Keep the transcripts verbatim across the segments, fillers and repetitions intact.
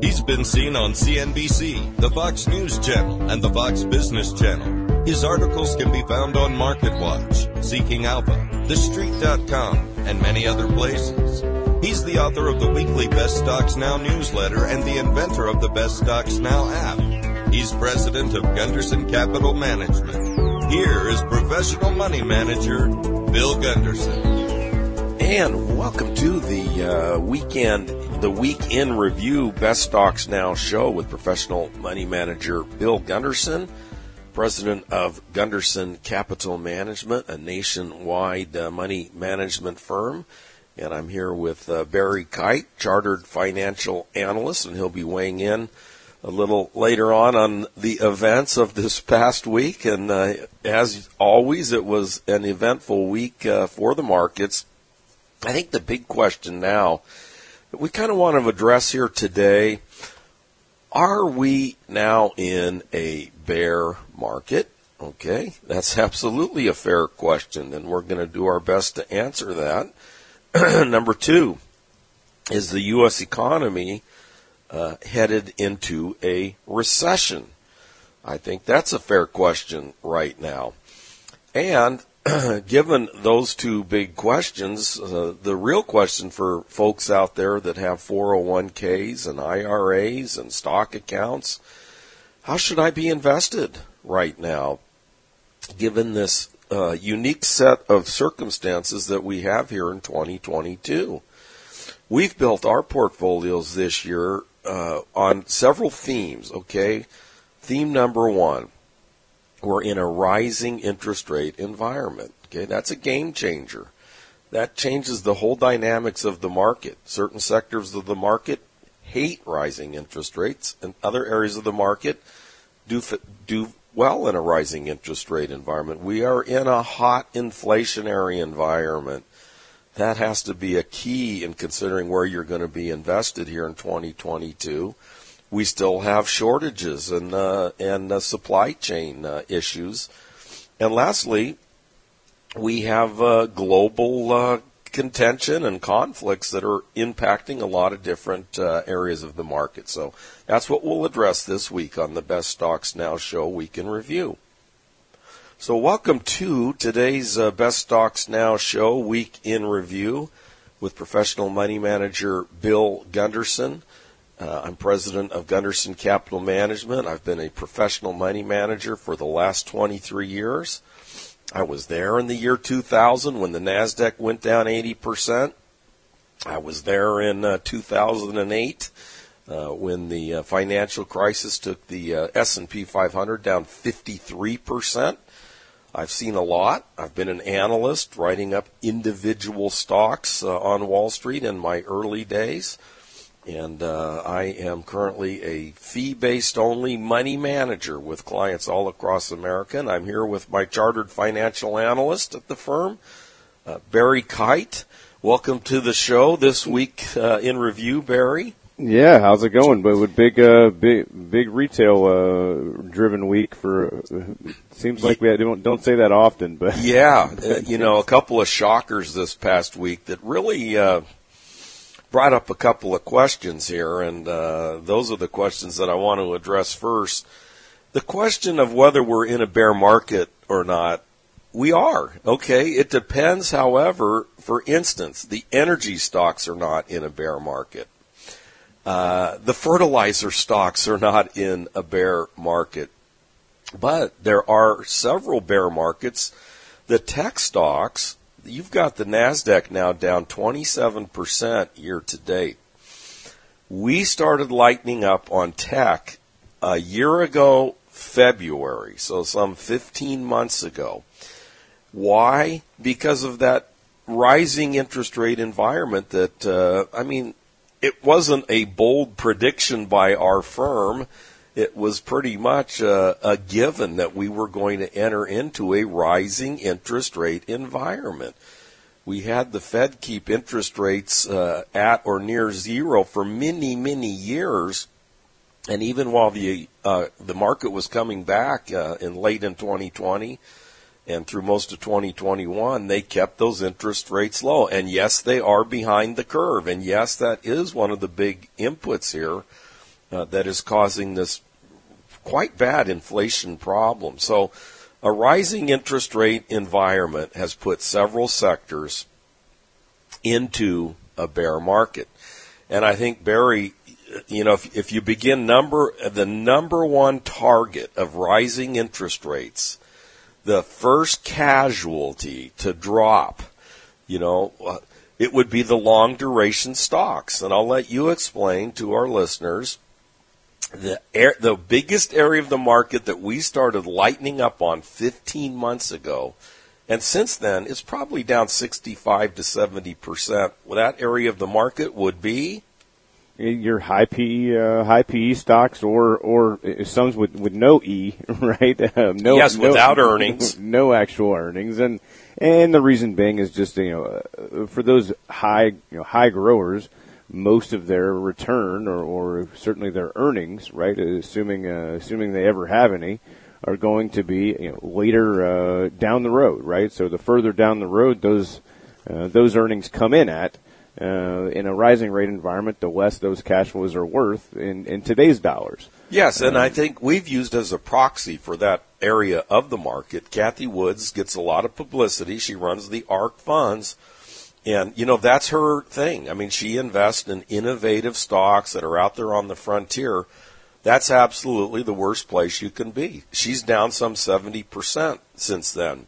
He's been seen on C N B C, the Fox News Channel, and the Fox Business Channel. His articles can be found on MarketWatch, Seeking Alpha, The Street dot com, and many other places. He's the author of the weekly Best Stocks Now newsletter and the inventor of the Best Stocks Now app. He's president of Gunderson Capital Management. Here is professional money manager, Bill Gunderson. And welcome to the uh, weekend, the Week in Review Best Stocks Now show with professional money manager Bill Gunderson, president of Gunderson Capital Management, a nationwide uh, money management firm. And I'm here with uh, Barry Kite, chartered financial analyst, and he'll be weighing in a little later on on the events of this past week. And uh, as always, it was an eventful week uh, for the markets. I think the big question now that we kind of want to address here today, are we now in a bear market? Okay, that's absolutely a fair question, and we're going to do our best to answer that. Number two, is the U S economy uh, headed into a recession? I think that's a fair question right now. And given those two big questions, uh, the real question for folks out there that have four oh one k's and I R As and stock accounts, how should I be invested right now, given this uh, unique set of circumstances that we have here in twenty twenty-two? We've built our portfolios this year uh, on several themes, okay? Theme number one, we're in a rising interest rate environment. Okay, that's a game changer. That changes the whole dynamics of the market. Certain sectors of the market hate rising interest rates, and other areas of the market do do well in a rising interest rate environment. We are in a hot inflationary environment. That has to be a key in considering where you're going to be invested here in twenty twenty-two. We still have shortages and uh, and uh, supply chain uh, issues. And lastly, we have uh, global uh, contention and conflicts that are impacting a lot of different uh, areas of the market. So that's what we'll address this week on the Best Stocks Now show, Week in Review. So welcome to today's uh, Best Stocks Now show, Week in Review, with professional money manager Bill Gunderson. Uh, I'm president of Gunderson Capital Management. I've been a professional money manager for the last twenty-three years. I was there in the year two thousand when the NASDAQ went down eighty percent. I was there in uh, two thousand eight uh, when the uh, financial crisis took the uh, S and P five hundred down fifty-three percent. I've seen a lot. I've been an analyst writing up individual stocks uh, on Wall Street in my early days. And uh, I am currently a fee-based only money manager with clients all across America. And I'm here with my chartered financial analyst at the firm, uh, Barry Kite. Welcome to the show this week uh, in review, Barry. Yeah, how's it going? But with big, uh, big, big retail uh, driven week for. Uh, seems like we don't don't say that often, but yeah, uh, you know, a couple of shockers this past week that really. Uh, brought up a couple of questions here, and uh, those are the questions that I want to address first. The question of whether we're in a bear market or not, we are. Okay, it depends, however, for instance, the energy stocks are not in a bear market. Uh, the fertilizer stocks are not in a bear market. But there are several bear markets. The tech stocks, you've got the NASDAQ now down twenty-seven percent year to date. We started lightening up on tech a year ago, February, so some fifteen months ago. Why? Because of that rising interest rate environment that, uh, I mean, it wasn't a bold prediction by our firm. It was pretty much a, a given that we were going to enter into a rising interest rate environment. We had the Fed keep interest rates uh, at or near zero for many, many years. And even while the uh, the market was coming back uh, in late in twenty twenty and through most of twenty twenty-one, they kept those interest rates low. And yes, they are behind the curve. And yes, that is one of the big inputs here uh, that is causing this quite bad inflation problem. So a rising interest rate environment has put several sectors into a bear market. And I think, Barry, you know, if, if you begin number, the number one target of rising interest rates, the first casualty to drop, you know, uh, it would be the long duration stocks. And I'll let you explain to our listeners the air, the biggest area of the market that we started lightening up on fifteen months ago. And since then, it's probably down sixty-five to seventy percent. Well, that area of the market would be your high P E, uh, high P E stocks, or or some with with no E, right? Um, no, yes, no, without earnings, no actual earnings, and and the reason being is just you know uh, for those high you know high growers, most of their return or, or certainly their earnings, right? Assuming uh, assuming they ever have any, are going to be you know, later uh, down the road, right? So the further down the road those uh, those earnings come in at, uh, in a rising rate environment, the less those cash flows are worth in, in today's dollars. Yes, and um, I think we've used as a proxy for that area of the market. Cathie Woods gets a lot of publicity. She runs the ARK funds. And, you know, that's her thing. I mean, she invests in innovative stocks that are out there on the frontier. That's absolutely the worst place you can be. She's down some seventy percent since then.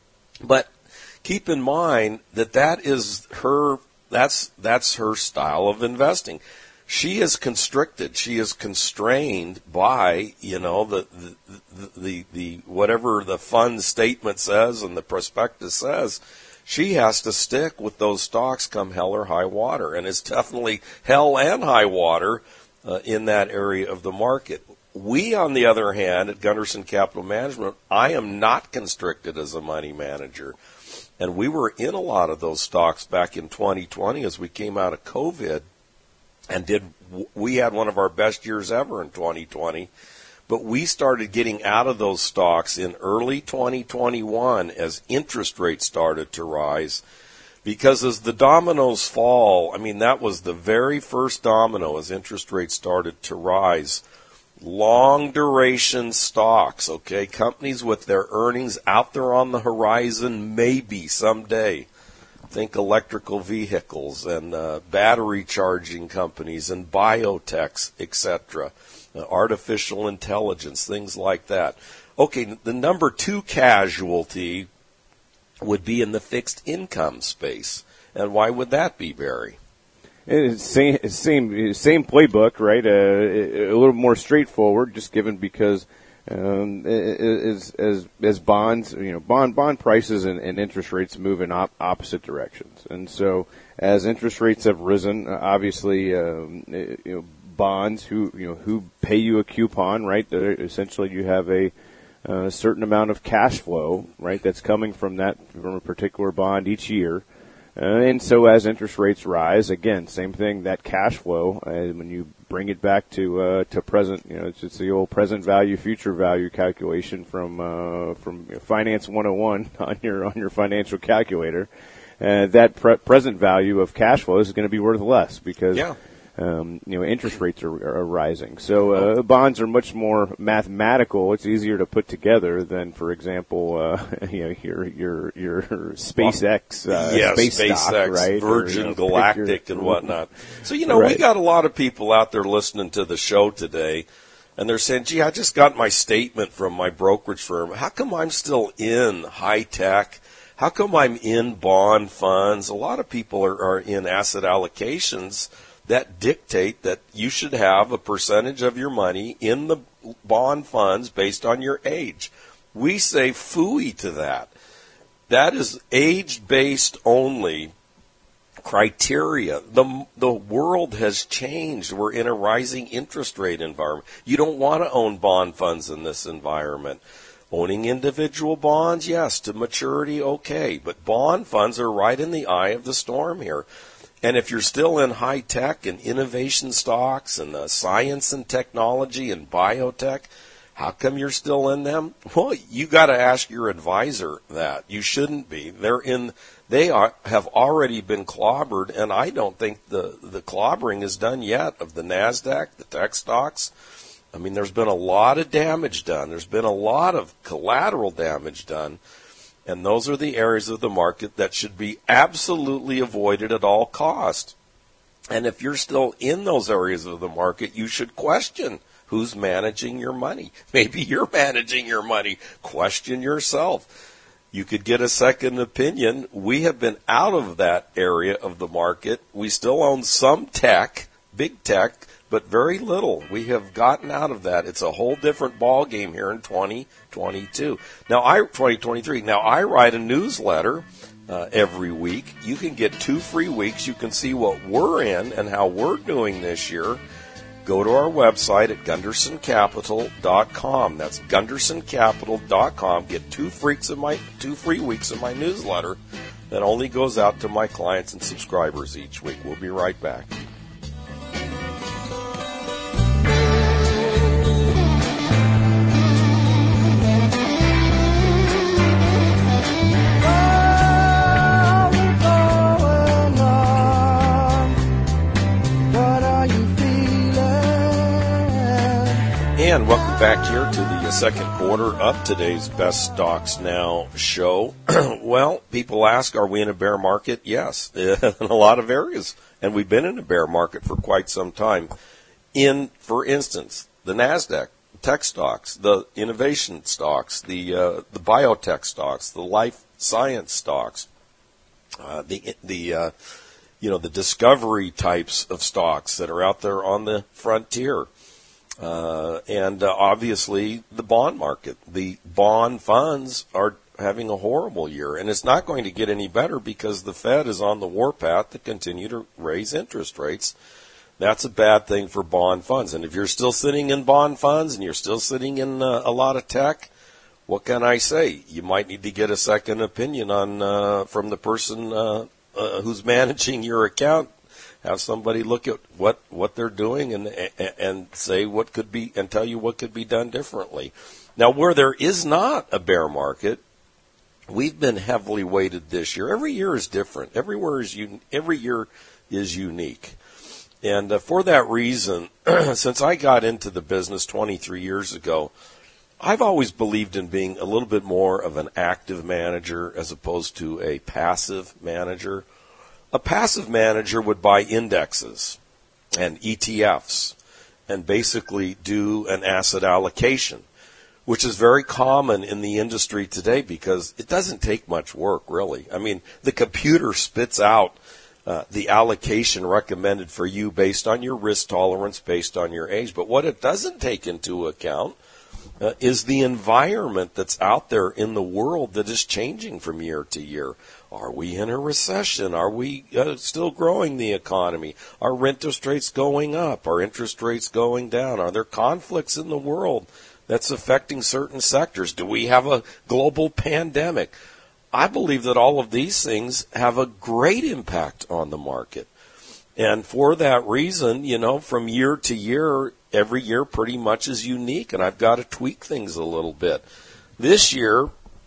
But keep in mind that that is her, that's, that's her style of investing. She is constricted. She is constrained by, you know, the, the, the, the, the whatever the fund statement says and the prospectus says. She has to stick with those stocks come hell or high water, and it's definitely hell and high water uh, in that area of the market. We, on the other hand, at Gunderson Capital Management, I am not constricted as a money manager, and we were in a lot of those stocks back in twenty twenty as we came out of COVID, and did we had one of our best years ever in twenty twenty. But we started getting out of those stocks in early twenty twenty-one as interest rates started to rise. Because as the dominoes fall, I mean, that was the very first domino as interest rates started to rise. Long duration stocks, okay, companies with their earnings out there on the horizon maybe someday. Think electrical vehicles and uh, battery charging companies and biotechs, et cetera. Uh, artificial intelligence, things like that. Okay, the number two casualty would be in the fixed income space. And why would that be, Barry? It's same, same, same playbook, right? Uh, a little more straightforward, just given because um, as, as as bonds, you know, bond bond prices and, and interest rates move in op- opposite directions, and so as interest rates have risen, obviously, um, you know. bonds who you know who pay you a coupon, right? They're, essentially, you have a uh, certain amount of cash flow, right? That's coming from that from a particular bond each year, uh, and so as interest rates rise, again, same thing. That cash flow, uh, when you bring it back to uh, to present, you know, it's, it's the old present value, future value calculation from uh, from you know, Finance one oh one on your on your financial calculator. Uh, that pre- present value of cash flow is going to be worth less because. Yeah. Um, you know, interest rates are, are rising. So uh, bonds are much more mathematical. It's easier to put together than, for example, uh, you know, your your your SpaceX, uh, yeah, space SpaceX, stock, right? Virgin or, you know, Galactic, your, and whatnot. So you know, right. We got a lot of people out there listening to the show today, and they're saying, "Gee, I just got my statement from my brokerage firm. How come I'm still in high tech? How come I'm in bond funds?" A lot of people are, are in asset allocations that dictate that you should have a percentage of your money in the bond funds based on your age. We say phooey to that. That is age-based only criteria. The, the world has changed. We're in a rising interest rate environment. You don't want to own bond funds in this environment. Owning individual bonds, yes, to maturity, okay. But bond funds are right in the eye of the storm here. And if you're still in high tech and innovation stocks and uh, science and technology and biotech, How come you're still in them? Well, you got to ask your advisor that. You shouldn't be. They're in. They are have already been clobbered, and I don't think the the clobbering is done yet of the NASDAQ, the tech stocks. I mean, there's been a lot of damage done. There's been a lot of collateral damage done, and those are the areas of the market that should be absolutely avoided at all cost. And if you're still in those areas of the market, you should question who's managing your money. Maybe you're managing your money. Question yourself. You could get a second opinion. We have been out of that area of the market. We still own some tech, big tech, but very little. We have gotten out of that. It's a whole different ball game here in twenty twenty-two. Now, I twenty twenty-three. Now, I write a newsletter uh, every week. You can get two free weeks. You can see what we're in and how we're doing this year. Go to our website at Gunderson Capital dot com. That's Gunderson Capital dot com. Get two freaks of my two free weeks of my newsletter that only goes out to my clients and subscribers each week. We'll be right back. And welcome back here to the second quarter of today's Best Stocks Now show. Well, people ask, are we in a bear market? Yes, in a lot of areas. And we've been in a bear market for quite some time. In, for instance, the NASDAQ, tech stocks, the innovation stocks, the uh, the biotech stocks, the life science stocks, uh, the the uh, you know the discovery types of stocks that are out there on the frontier. Uh, and uh, obviously the bond market, the bond funds are having a horrible year, and it's not going to get any better because the Fed is on the warpath to continue to raise interest rates. That's a bad thing for bond funds. And if you're still sitting in bond funds and you're still sitting in uh, a lot of tech, what can I say? You might need to get a second opinion on uh, from the person uh, uh, who's managing your account. Have somebody look at what, what they're doing and and say what could be and tell you what could be done differently. Now, where there is not a bear market, we've been heavily weighted this year. Every year is different. Everywhere is un- every year is unique, and uh, for that reason, since I got into the business twenty-three years ago, I've always believed in being a little bit more of an active manager as opposed to a passive manager. A passive manager would buy indexes and E T Fs and basically do an asset allocation, which is very common in the industry today because it doesn't take much work, really. I mean, the computer spits out uh, the allocation recommended for you based on your risk tolerance, based on your age. But what it doesn't take into account uh, is the environment that's out there in the world that is changing from year to year. Are we in a recession? Are we uh, still growing the economy? Are interest rates going up? Are interest rates going down? Are there conflicts in the world that's affecting certain sectors? Do we have a global pandemic? I believe that all of these things have a great impact on the market. And for that reason, you know, from year to year, every year pretty much is unique, and I've got to tweak things a little bit. This year,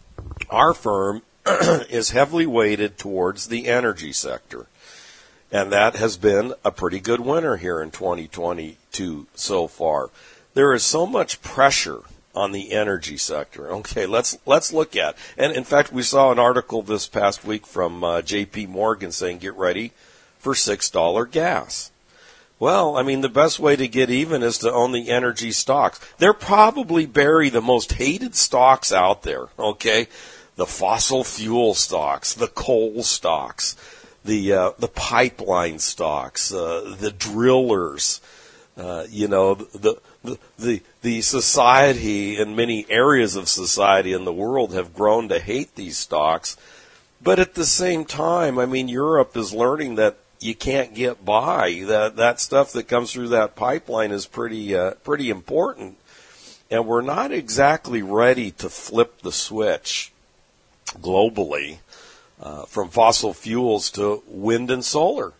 our firm is heavily weighted towards the energy sector. And that has been a pretty good winner here in twenty twenty-two so far. There is so much pressure on the energy sector. Okay, let's let's look at. And in fact, we saw an article this past week from uh, J P Morgan saying get ready for six dollars gas. Well, I mean, the best way to get even is to own the energy stocks. They're probably bury the most hated stocks out there, okay? The fossil fuel stocks, the coal stocks, the uh, the pipeline stocks, uh, the drillers, uh, you know, the, the the the society and many areas of society in the world have grown to hate these stocks. But at the same time, I mean, Europe is learning that you can't get by. That that stuff that comes through that pipeline is pretty uh, pretty important, and we're not exactly ready to flip the switch globally uh, from fossil fuels to wind and solar.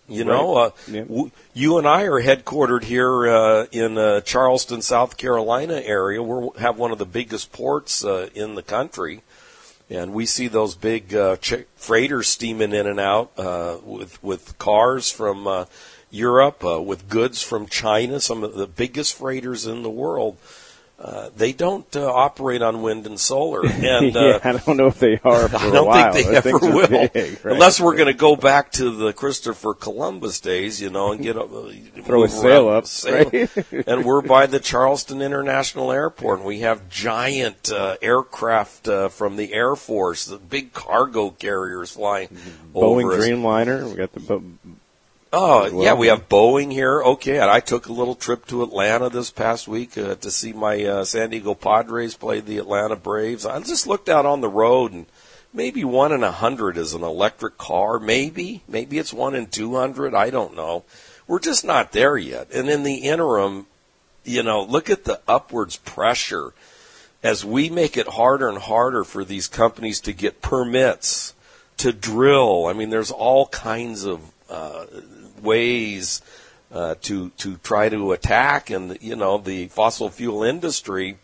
You right. know, uh, yeah. w- you and I are headquartered here uh, in uh, Charleston, South Carolina area. We have one of the biggest ports uh, in the country, and we see those big uh, ch- freighters steaming in and out uh, with with cars from uh, Europe, uh, with goods from China, some of the biggest freighters in the world. Uh, they don't uh, operate on wind and solar, and uh, yeah, I don't know if they are. For I don't a while. think they Those ever things are will, big, right? unless we're going to go back to the Christopher Columbus days, you know, and get a, throw a sail up, sail. right? And we're by the Charleston International Airport, and we have giant uh, aircraft uh, from the Air Force, the big cargo carriers flying Boeing over us. Dreamliner. We got the. Bo- Oh, well. yeah, we have Boeing here. Okay, and I took a little trip to Atlanta this past week uh, to see my uh, San Diego Padres play the Atlanta Braves. I just looked out on the road, and maybe one in a hundred is an electric car. Maybe. Maybe it's one in two hundred. I don't know. We're just not there yet. And in the interim, you know, look at the upwards pressure as we make it harder and harder for these companies to get permits, to drill. I mean, there's all kinds of uh, ways uh, to to try to attack, and you know, the fossil fuel industry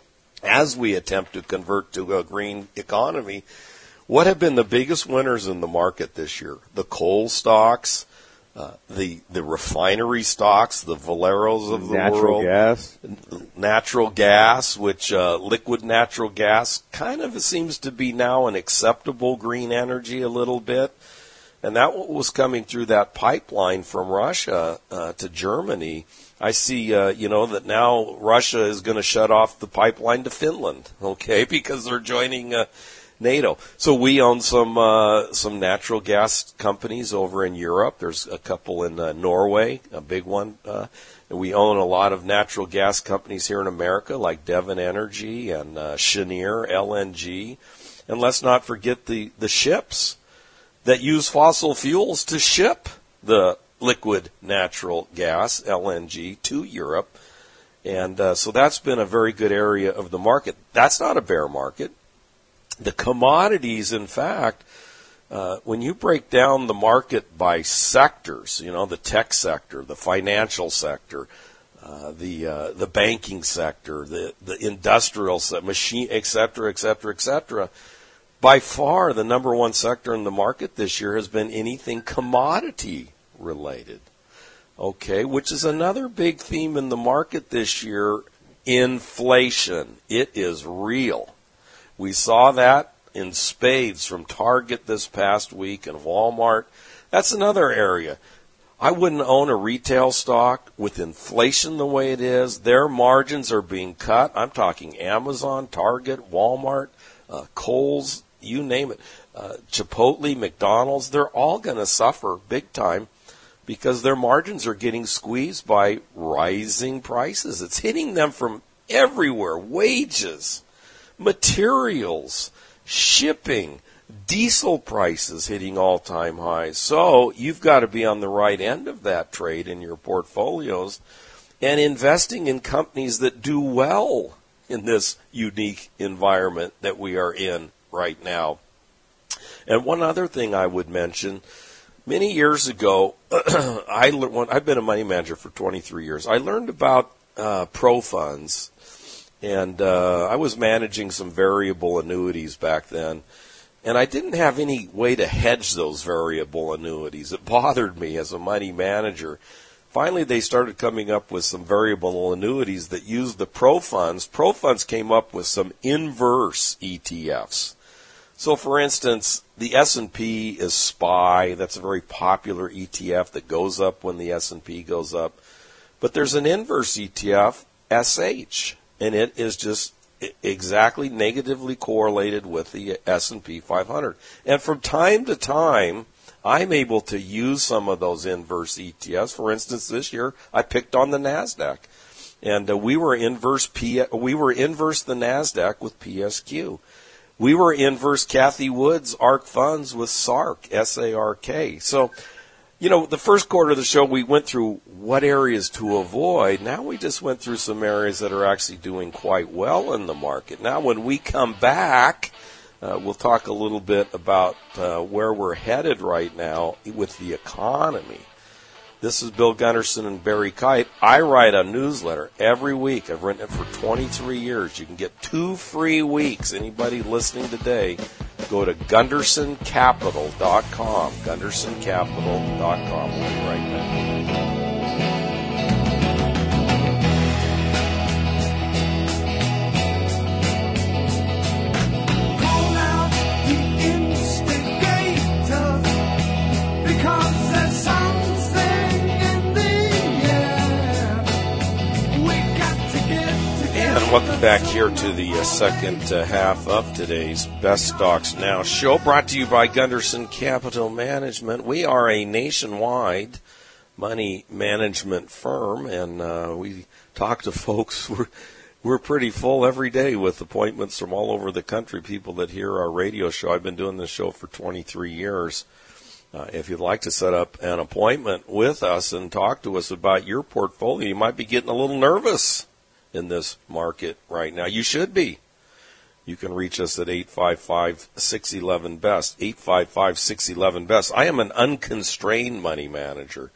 as we attempt to convert to a green economy. What have been the biggest winners in the market this year? The coal stocks, uh, the the refinery stocks, the Valeros of the natural world, gas, natural gas, which uh, liquid natural gas kind of seems to be now an acceptable green energy a little bit. And that was coming through that pipeline from Russia uh, to Germany. I see, uh, you know, that now Russia is going to shut off the pipeline to Finland, okay, because they're joining uh, NATO. So we own some uh, some natural gas companies over in Europe. There's a couple in uh, Norway, a big one. Uh, and we own a lot of natural gas companies here in America, like Devon Energy and uh, Cheniere L N G. And let's not forget the, the ships that use fossil fuels to ship the liquid natural gas, L N G, to Europe. And uh, so that's been a very good area of the market. That's not a bear market. The commodities, in fact, uh, when you break down the market by sectors, you know, the tech sector, the financial sector, uh, the uh, the banking sector, the, the industrial sector, machine, et cetera, et cetera, et cetera, by far, the number one sector in the market this year has been anything commodity related. Okay, which is another big theme in the market this year, inflation. It is real. We saw that in spades from Target this past week and Walmart. That's another area. I wouldn't own a retail stock with inflation the way it is. Their margins are being cut. I'm talking Amazon, Target, Walmart, uh, Kohl's, you name it, uh, Chipotle, McDonald's, they're all going to suffer big time because their margins are getting squeezed by rising prices. It's hitting them from everywhere. Wages, materials, shipping, diesel prices hitting all-time highs. So you've got to be on the right end of that trade in your portfolios and investing in companies that do well in this unique environment that we are in right now. And one other thing I would mention, many years ago, I learned, I've been a money manager for twenty-three years. I learned about uh, pro funds, and uh, I was managing some variable annuities back then, and I didn't have any way to hedge those variable annuities. It bothered me as a money manager. Finally, they started coming up with some variable annuities that used the pro funds. Pro funds came up with some inverse E T Fs. So, for instance, the S and P is S P Y. That's a very popular E T F that goes up when the S and P goes up. But there's an inverse E T F, S H, and it is just exactly negatively correlated with the S and P five hundred. And from time to time, I'm able to use some of those inverse E T Fs. For instance, this year I picked on the NASDAQ, and uh, we were inverse P. We were inverse the NASDAQ with P S Q. We were inverse Kathy Wood's ARK funds with S A R K, S A R K. So, you know, the first quarter of the show we went through what areas to avoid. Now we just went through some areas that are actually doing quite well in the market. Now when we come back, Uh, we'll talk a little bit about uh, where we're headed right now with the economy. This is Bill Gunderson and Barry Kite. I write a newsletter every week. I've written it for twenty-three years. You can get two free weeks. Anybody listening today, go to gunderson capital dot com. gunderson capital dot com. We'll be right back. Welcome back here to the uh, second uh, half of today's Best Stocks Now show, brought to you by Gunderson Capital Management. We are a nationwide money management firm, and uh, we talk to folks. We're, we're pretty full every day with appointments from all over the country, people that hear our radio show. I've been doing this show for twenty-three years. Uh, if you'd like to set up an appointment with us and talk to us about your portfolio, you might be getting a little nervous in this market right now. You should be. You can reach us at eight five five, six one one, B E S T, eight five five, six one one, B E S T. I am an unconstrained money manager.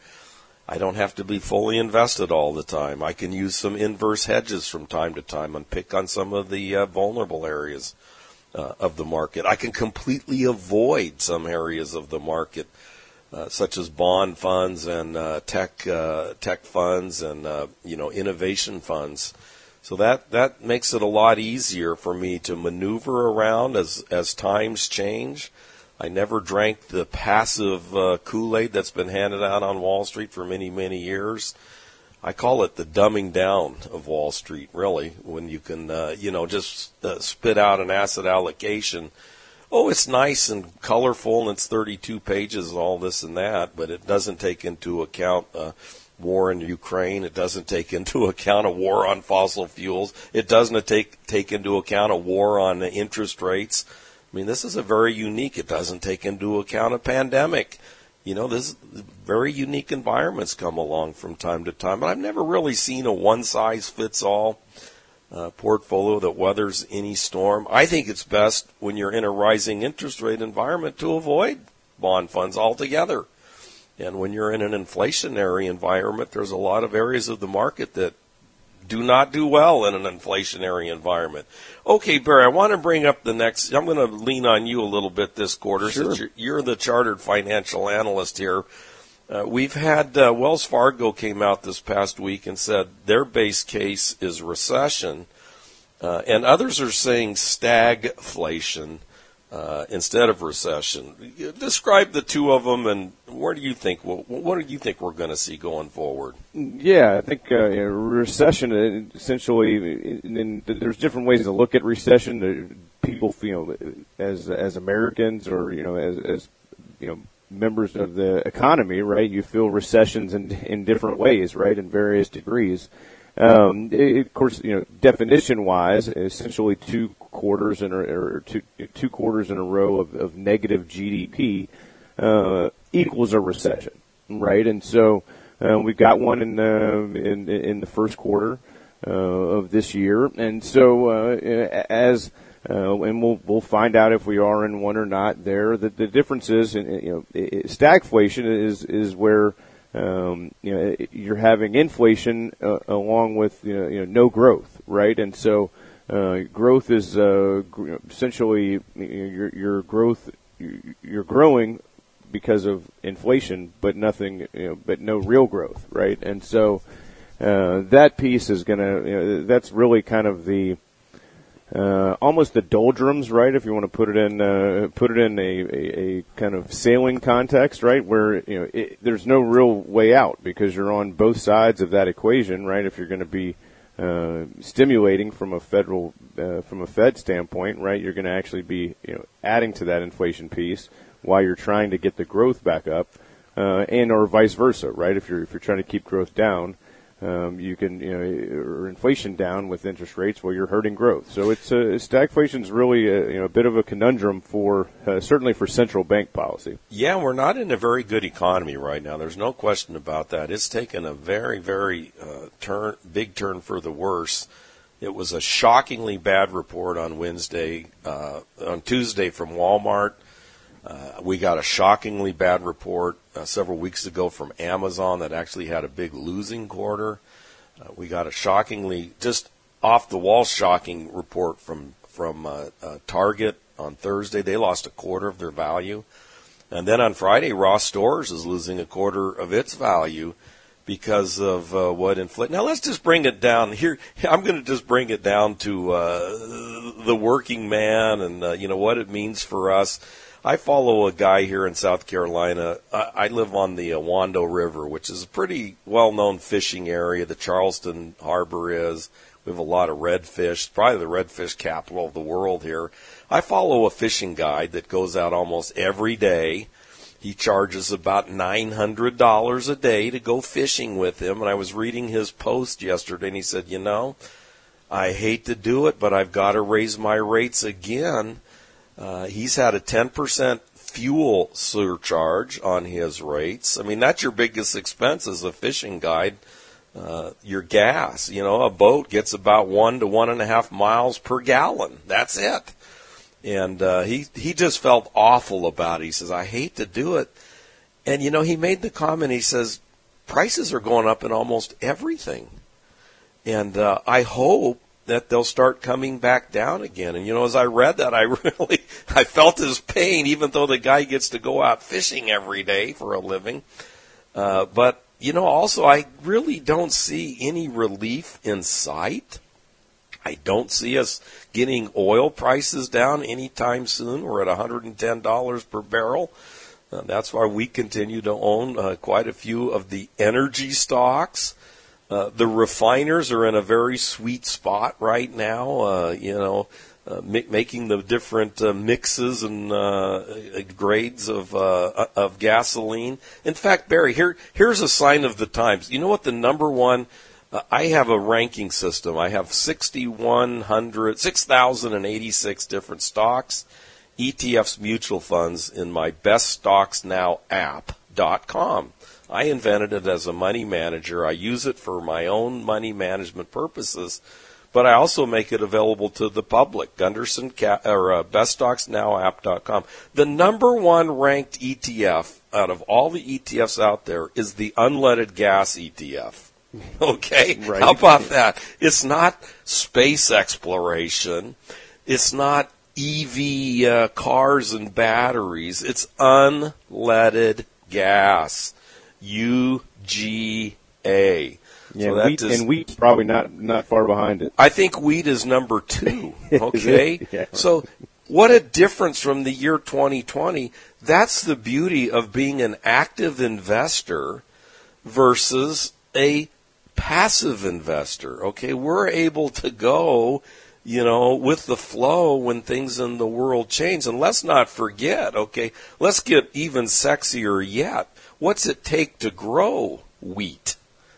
I don't have to be fully invested all the time. I can use some inverse hedges from time to time and pick on some of the uh, vulnerable areas uh, of the market. I can completely avoid some areas of the market, Uh, such as bond funds and uh, tech uh, tech funds and uh, you know innovation funds. So that that makes it a lot easier for me to maneuver around as as times change. I never drank the passive uh, Kool-Aid that's been handed out on Wall Street for many many years. I call it the dumbing down of Wall Street, really, when you can uh, you know just uh, spit out an asset allocation. Oh, it's nice and colorful, and it's thirty-two pages, all this and that, but it doesn't take into account uh, war in Ukraine. It doesn't take into account a war on fossil fuels. It doesn't take take into account a war on interest rates. I mean, this is a very unique. It doesn't take into account a pandemic. You know, this very unique environments come along from time to time, but I've never really seen a one-size-fits-all Uh, portfolio that weathers any storm. I think it's best when you're in a rising interest rate environment to avoid bond funds altogether. And when you're in an inflationary environment, there's a lot of areas of the market that do not do well in an inflationary environment. Okay, Barry, I want to bring up the next. I'm going to lean on you a little bit this quarter, Sure. since you're, you're the chartered financial analyst here. Uh, we've had uh, Wells Fargo came out this past week and said their base case is recession, uh, and others are saying stagflation uh, instead of recession. Describe the two of them, and where do you think what, what do you think we're going to see going forward? Yeah, I think uh, you know, recession essentially. And there's different ways to look at recession. People feel as as Americans, or you know, as, as you know. members of the economy, right? You feel recessions in in different ways, right? In various degrees. Um, it, of course, you know, definition-wise, essentially two quarters in a, or two two quarters in a row of, of negative G D P uh, equals a recession, right? And so uh, we got one in the in in the first quarter uh, of this year, and so uh, as Uh, and we'll we'll find out if we are in one or not. There, the, the difference is, you know, it, stagflation is is where um, you know you're having inflation uh, along with you know, you know no growth, right? And so uh, growth is uh, essentially your your growth you're growing because of inflation, but nothing, you know, but no real growth, right? And so uh, that piece is gonna you know, that's really kind of the Uh, almost the doldrums, right? If you want to put it in, uh, put it in a, a, a kind of sailing context, right? Where you know it, there's no real way out because you're on both sides of that equation, right? If you're going to be uh, stimulating from a federal, uh, from a Fed standpoint, right? You're going to actually be, you know, adding to that inflation piece while you're trying to get the growth back up, uh, and or vice versa, right? If you're if you're trying to keep growth down. Um, you can, you know, or inflation down with interest rates while you're hurting growth. So it's uh, stagflation is really a, you know, a bit of a conundrum for uh, certainly for central bank policy. Yeah, we're not in a very good economy right now. There's no question about that. It's taken a very, very uh, turn, big turn for the worse. It was a shockingly bad report on Wednesday, uh, on Tuesday from Walmart. Uh, we got a shockingly bad report uh, several weeks ago from Amazon that actually had a big losing quarter. Uh, we got a shockingly, just off-the-wall shocking report from, from uh, uh, Target on Thursday. They lost a quarter of their value. And then on Friday, Ross Stores is losing a quarter of its value because of uh, what inflation. Now, let's just bring it down here. I'm going to just bring it down to uh, the working man and, uh, you know, what it means for us. I follow a guy here in South Carolina. I, I live on the uh, Wando River, which is a pretty well-known fishing area. The Charleston Harbor is. We have a lot of redfish, probably the redfish capital of the world here. I follow a fishing guide that goes out almost every day. He charges about nine hundred dollars a day to go fishing with him. And I was reading his post yesterday, and he said, you know, I hate to do it, but I've got to raise my rates again. Uh, he's had a ten percent fuel surcharge on his rates. I mean, that's your biggest expense as a fishing guide. Uh, your gas, you know, a boat gets about one to one and a half miles per gallon. That's it. And uh, he he just felt awful about it. He says, I hate to do it. And, you know, he made the comment, he says, prices are going up in almost everything. And uh, I hope that they'll start coming back down again. And, you know, as I read that, I really, I felt his pain, even though the guy gets to go out fishing every day for a living. Uh, but, you know, also, I really don't see any relief in sight. I don't see us getting oil prices down anytime soon. We're at one hundred ten dollars per barrel. Uh, that's why we continue to own uh, quite a few of the energy stocks. Uh, the refiners are in a very sweet spot right now, uh, you know, uh, mi- making the different uh, mixes and uh, grades of uh, of gasoline. In fact, Barry, here here's a sign of the times. You know what the number one, uh, I have a ranking system. I have six thousand one hundred, six thousand eighty-six different stocks, E T Fs, mutual funds in my best stocks now app dot com. I invented it as a money manager. I use it for my own money management purposes, but I also make it available to the public. Gunderson or uh, best stocks now app dot com. The number one ranked E T F out of all the E T Fs out there is the unleaded gas E T F. Okay, right. How about that? It's not space exploration. It's not E V uh, cars and batteries. It's unleaded gas. U G A. Yeah, so that wheat, is, and wheat's probably not, not far behind it. I think wheat is number two, okay? Yeah. So what a difference from the year twenty twenty. That's the beauty of being an active investor versus a passive investor, okay? We're able to go, you know, with the flow when things in the world change. And let's not forget, okay, let's get even sexier yet. What's it take to grow wheat?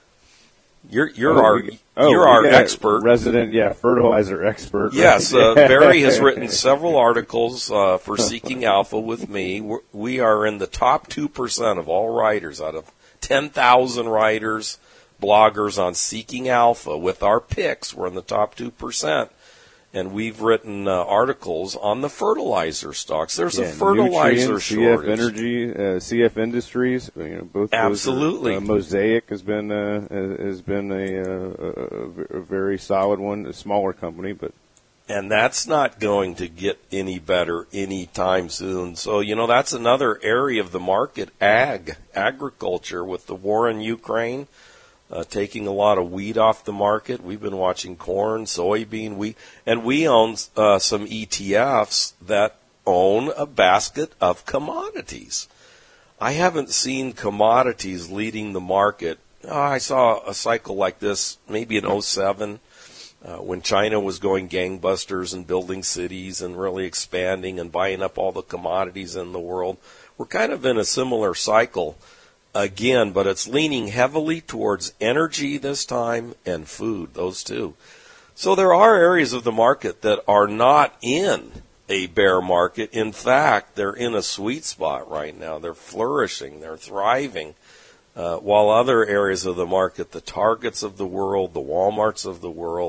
You're you're oh, our we, oh, you're our got expert, resident, yeah, fertilizer expert. Yes, right? uh, Barry has written several articles uh, for Seeking Alpha with me. We're, we are in the top two percent of all writers out of ten thousand writers, bloggers on Seeking Alpha. With our picks, we're in the top two percent. And we've written uh, articles on the fertilizer stocks. There's yeah, a fertilizer nutrients, shortage. C F Energy, uh, C F Industries, you know, both Absolutely. Those are, uh, Mosaic has been uh, has been a, uh, a, a very solid one, a smaller company, but and that's not going to get any better anytime soon. So you know that's another area of the market, ag, agriculture, with the war in Ukraine. Uh, taking a lot of wheat off the market. We've been watching corn, soybean, wheat, and we own uh, some E T Fs that own a basket of commodities. I haven't seen commodities leading the market. Oh, I saw a cycle like this maybe in oh seven uh, when China was going gangbusters and building cities and really expanding and buying up all the commodities in the world. We're kind of in a similar cycle again, but it's leaning heavily towards energy this time and food, those two. So there are areas of the market that are not in a bear market. In fact, they're in a sweet spot right now. They're flourishing. They're thriving. Uh, while other areas of the market, the Targets of the world, the Walmarts of the world,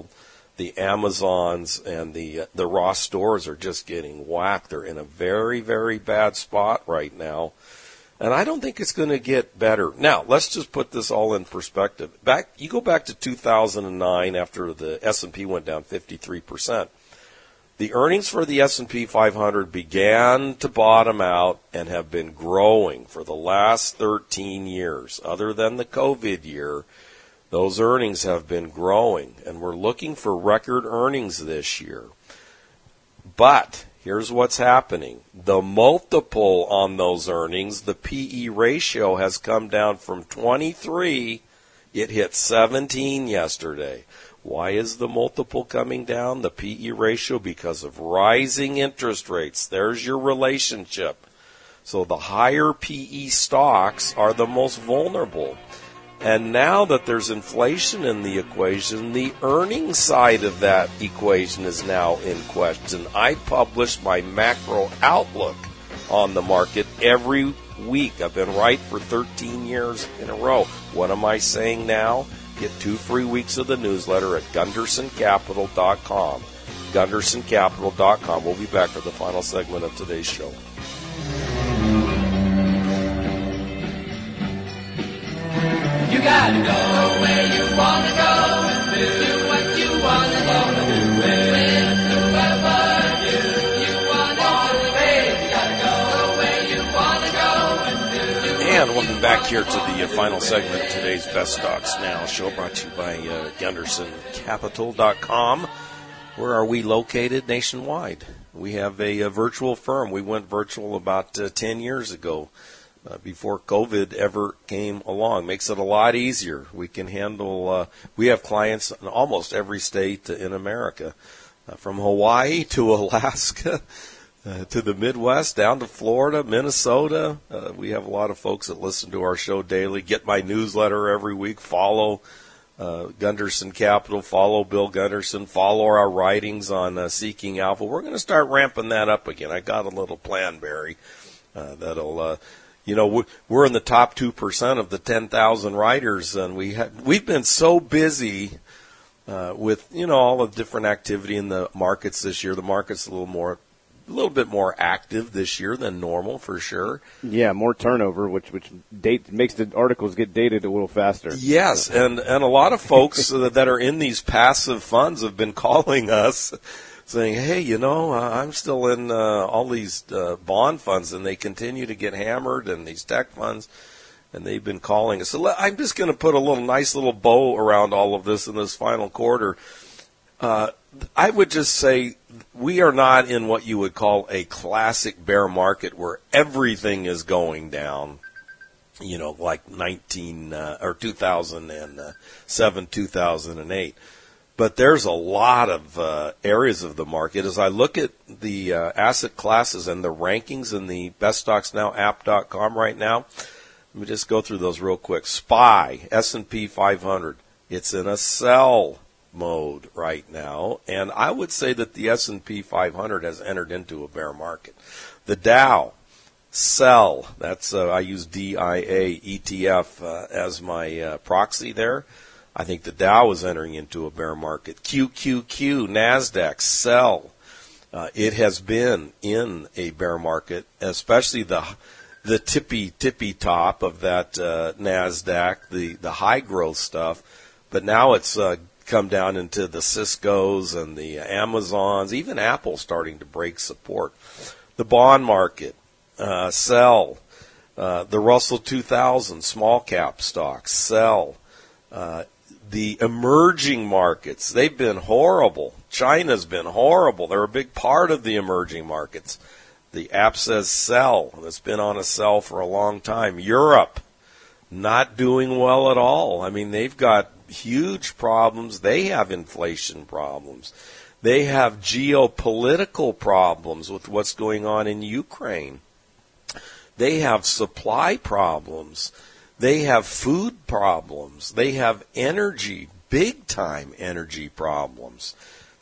the Amazons and the uh, the Ross stores are just getting whacked. They're in a very, very bad spot right now. And I don't think it's going to get better. Now, let's just put this all in perspective. Back, you go back to two thousand nine after the S and P went down fifty-three percent. The earnings for the S and P five hundred began to bottom out and have been growing for the last thirteen years. Other than the COVID year, those earnings have been growing, and we're looking for record earnings this year. But here's what's happening. The multiple on those earnings, the P E ratio, has come down from twenty-three. It hit seventeen yesterday. Why is the multiple coming down? The P E ratio, because of rising interest rates. There's your relationship. So the higher P E stocks are the most vulnerable. And now that there's inflation in the equation, the earnings side of that equation is now in question. I publish my macro outlook on the market every week. I've been right for thirteen years in a row. What am I saying now? Get two free weeks of the newsletter at Gunderson Capital dot com. Gunderson Capital dot com. We'll be back for the final segment of today's show. You gotta go where you wanna go and do what you wanna go and do with whoever you, you wanna do, baby. You gotta go where you wanna go and do. And welcome back here to the uh, final segment of today's Best Stocks Now show, brought to you by uh, Gunderson Capital dot com. Where are we located nationwide? We have a, a virtual firm. We went virtual about uh, ten years ago. Uh, before COVID ever came along. Makes it a lot easier. We can handle, uh, we have clients in almost every state in America, uh, from Hawaii to Alaska, uh, to the Midwest, down to Florida, Minnesota. Uh, we have a lot of folks that listen to our show daily, get my newsletter every week, follow uh, Gunderson Capital, follow Bill Gunderson, follow our writings on uh, Seeking Alpha. We're going to start ramping that up again. I got a little plan, Barry, uh, that'll, uh, You know, we're in the top two percent of the ten thousand writers, and we ha- we've been so busy uh, with, you know, all the different activity in the markets this year. The market's a little more, a little bit more active this year than normal, for sure. Yeah, more turnover, which which date makes the articles get dated a little faster. Yes, and, and a lot of folks that are in these passive funds have been calling us, saying, hey, you know, uh, I'm still in uh, all these uh, bond funds, and they continue to get hammered, and these tech funds, and they've been calling us. So let, I'm just going to put a little nice little bow around all of this in this final quarter. Uh, I would just say we are not in what you would call a classic bear market where everything is going down, you know, like nineteen uh, or two thousand seven, two thousand eight. But there's a lot of uh, areas of the market. As I look at the uh, asset classes and the rankings in the best stocks now app dot com right now, let me just go through those real quick. S P Y, S and P five hundred, it's in a sell mode right now. And I would say that the S and P five hundred has entered into a bear market. The Dow, sell. That's uh, I use D I A E T F uh, as my uh, proxy there. I think the Dow is entering into a bear market. Q Q Q, NASDAQ, sell. Uh, it has been in a bear market, especially the the tippy tippy top of that uh, NASDAQ, the, the high growth stuff. But now it's uh, come down into the Cisco's and the Amazons, even Apple starting to break support. The bond market, uh, sell. Uh, the Russell two thousand, small cap stocks, sell. Uh, The emerging markets, they've been horrible. China's been horrible. They're a big part of the emerging markets. The app says sell, and it's been on a sell for a long time. Europe, not doing well at all. I mean, they've got huge problems. They have inflation problems. They have geopolitical problems with what's going on in Ukraine. They have supply problems. They have food problems. They have energy, big-time energy problems.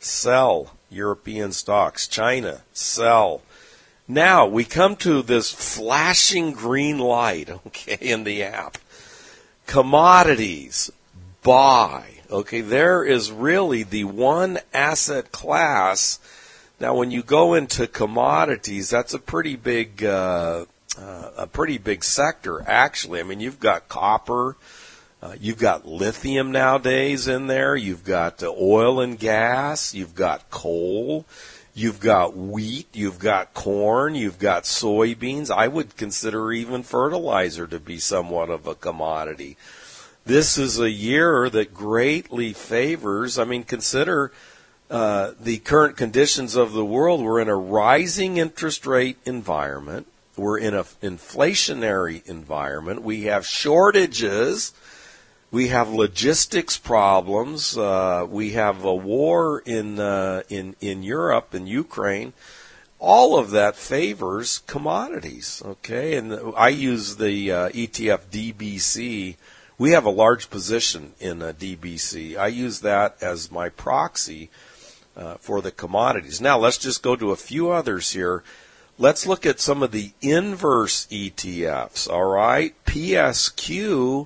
Sell European stocks. China, sell. Now, we come to this flashing green light, okay, in the app. Commodities, buy. Okay, there is really the one asset class. Now, when you go into commodities, that's a pretty big, uh, uh, a pretty big sector, actually. I mean, you've got copper, uh, you've got lithium nowadays in there, you've got uh, oil and gas, you've got coal, you've got wheat, you've got corn, you've got soybeans. I would consider even fertilizer to be somewhat of a commodity. This is a year that greatly favors, I mean, consider uh, the current conditions of the world. We're in a rising interest rate environment. We're in an inflationary environment. We have shortages. We have logistics problems. Uh, we have a war in, uh, in, in Europe, in Ukraine. All of that favors commodities, okay? And I use the uh, E T F D B C. We have a large position in uh, D B C. I use that as my proxy uh, for the commodities. Now, let's just go to a few others here. Let's look at some of the inverse E T Fs, all right? P S Q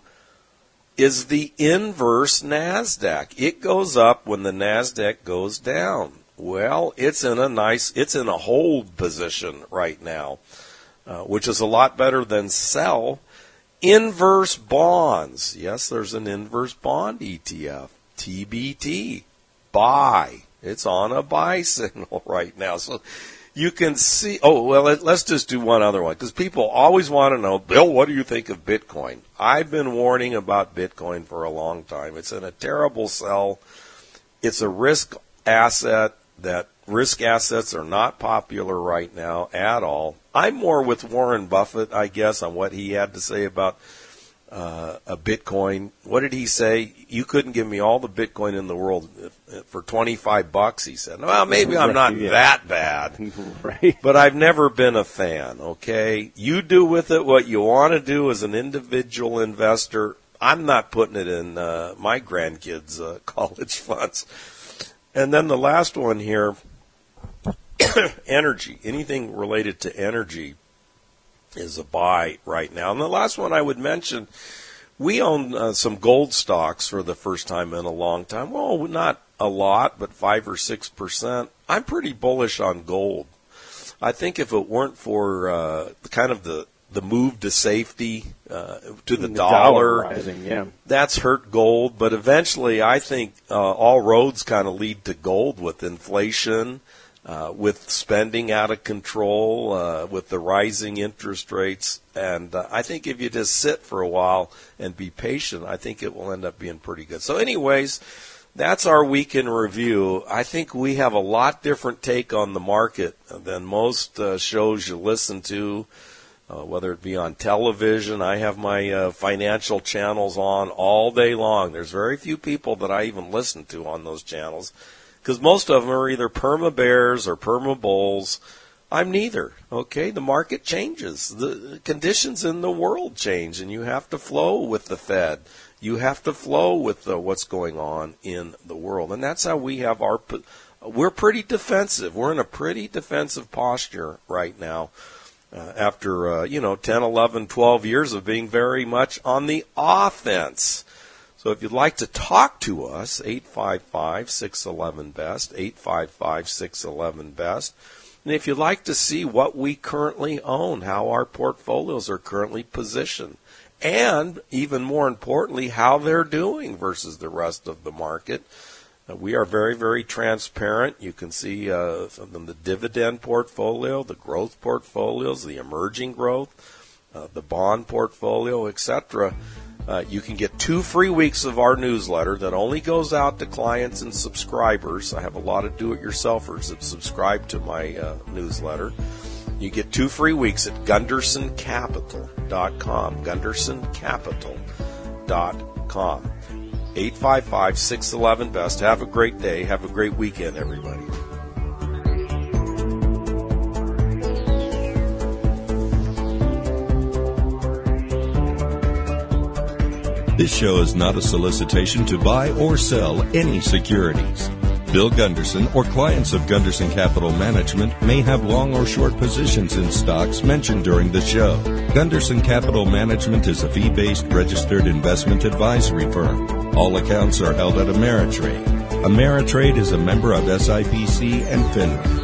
is the inverse NASDAQ. It goes up when the NASDAQ goes down. Well, it's in a nice, it's in a hold position right now, uh, which is a lot better than sell. Inverse bonds. Yes, there's an inverse bond E T F. T B T. Buy. It's on a buy signal right now. So you can see, oh, well, let's just do one other one, because people always want to know, Bill, what do you think of Bitcoin? I've been warning about Bitcoin for a long time. It's in a terrible sell. It's a risk asset that risk assets are not popular right now at all. I'm more with Warren Buffett, I guess, on what he had to say about uh, a Bitcoin. What did he say? You couldn't give me all the Bitcoin in the world for twenty-five bucks, he said. Well, maybe I'm not yeah. that bad, right. But I've never been a fan, okay? You do with it what you want to do as an individual investor. I'm not putting it in uh, my grandkids' uh, college funds. And then the last one here, energy. Anything related to energy is a buy right now. And the last one I would mention, we own uh, some gold stocks for the first time in a long time. Well, not a lot, but five or six percent. I'm pretty bullish on gold. I think if it weren't for uh, kind of the the move to safety, uh, to the, the dollar, dollar rising, yeah. that's hurt gold. But eventually, I think uh, all roads kind of lead to gold with inflation, uh, with spending out of control, uh, with the rising interest rates. And uh, I think if you just sit for a while and be patient, I think it will end up being pretty good. So anyways, that's our week in review. I think we have a lot different take on the market than most uh, shows you listen to. Uh, whether it be on television. I have my uh, financial channels on all day long. There's very few people that I even listen to on those channels, because most of them are either perma bears or perma bulls. I'm neither. Okay, the market changes. The conditions in the world change, and you have to flow with the Fed. You have to flow with the, what's going on in the world, and that's how we have our. We're pretty defensive. We're in a pretty defensive posture right now. Uh, after, uh, you know, ten, eleven, twelve years of being very much on the offense. So if you'd like to talk to us, eight five five, six one one, B E S T, eight five five, six one one, B E S T. And if you'd like to see what we currently own, how our portfolios are currently positioned, and even more importantly, how they're doing versus the rest of the market, Uh, we are very, very transparent. You can see uh, from the dividend portfolio, the growth portfolios, the emerging growth, uh, the bond portfolio, et cetera. Uh, you can get two free weeks of our newsletter that only goes out to clients and subscribers. I have a lot of do-it-yourselfers that subscribe to my uh, newsletter. You get two free weeks at gunderson capital dot com, gunderson capital dot com. eight five five, six one one, B E S T. Have a great day. Have a great weekend, everybody. This show is not a solicitation to buy or sell any securities. Bill Gunderson or clients of Gunderson Capital Management may have long or short positions in stocks mentioned during the show. Gunderson Capital Management is a fee-based registered investment advisory firm. All accounts are held at Ameritrade. Ameritrade is a member of S I P C and FINRA.